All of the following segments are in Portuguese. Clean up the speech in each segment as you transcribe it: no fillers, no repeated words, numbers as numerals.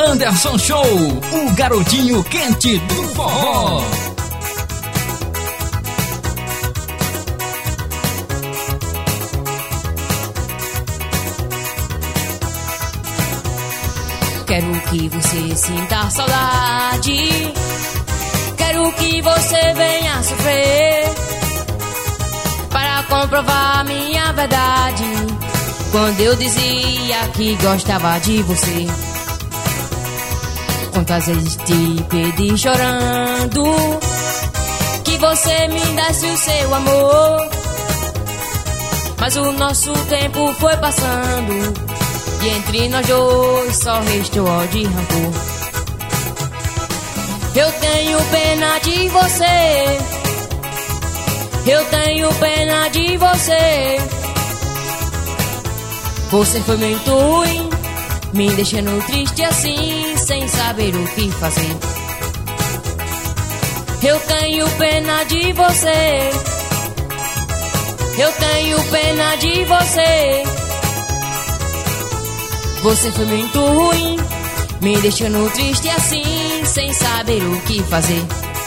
Anderson Show, o garotinho quente do forró. Quero que você sinta saudade, quero que você venha sofrer, para comprovar minha verdade, quando eu dizia que gostava de você. Quantas vezes te pedi chorando que você me desse o seu amor, mas o nosso tempo foi passando e entre nós dois só restou ódio e rancor. Eu tenho pena de você, eu tenho pena de você. Você foi muito ruim, me deixando triste assim, sem saber o que fazer. Eu tenho pena de você, eu tenho pena de você. Você foi muito ruim, me deixando triste assim, sem saber o que fazer.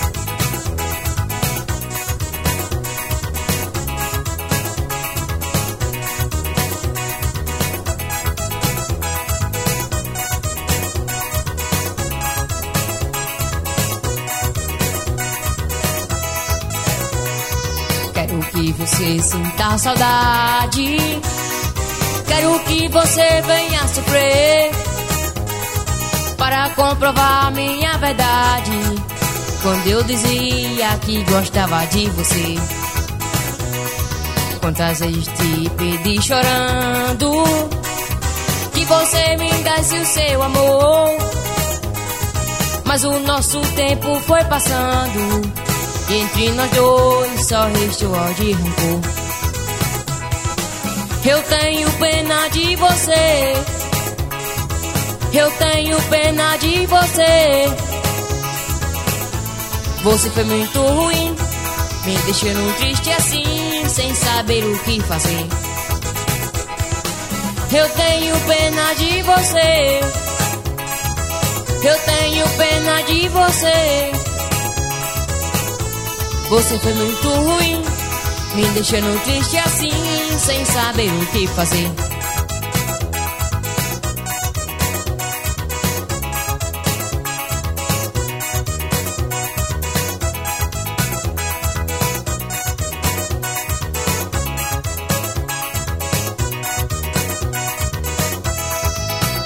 Quero que você sinta saudade, quero que você venha sofrer, para comprovar minha verdade, quando eu dizia que gostava de você. Quantas vezes te pedi chorando que você me desse o seu amor, mas o nosso tempo foi passando e entre nós dois só restou ódio e rancor. Eu tenho pena de você, eu tenho pena de você. Você foi muito ruim, me deixando triste assim, sem saber o que fazer. Eu tenho pena de você, eu tenho pena de você. Você foi muito ruim, me deixando triste assim, sem saber o que fazer.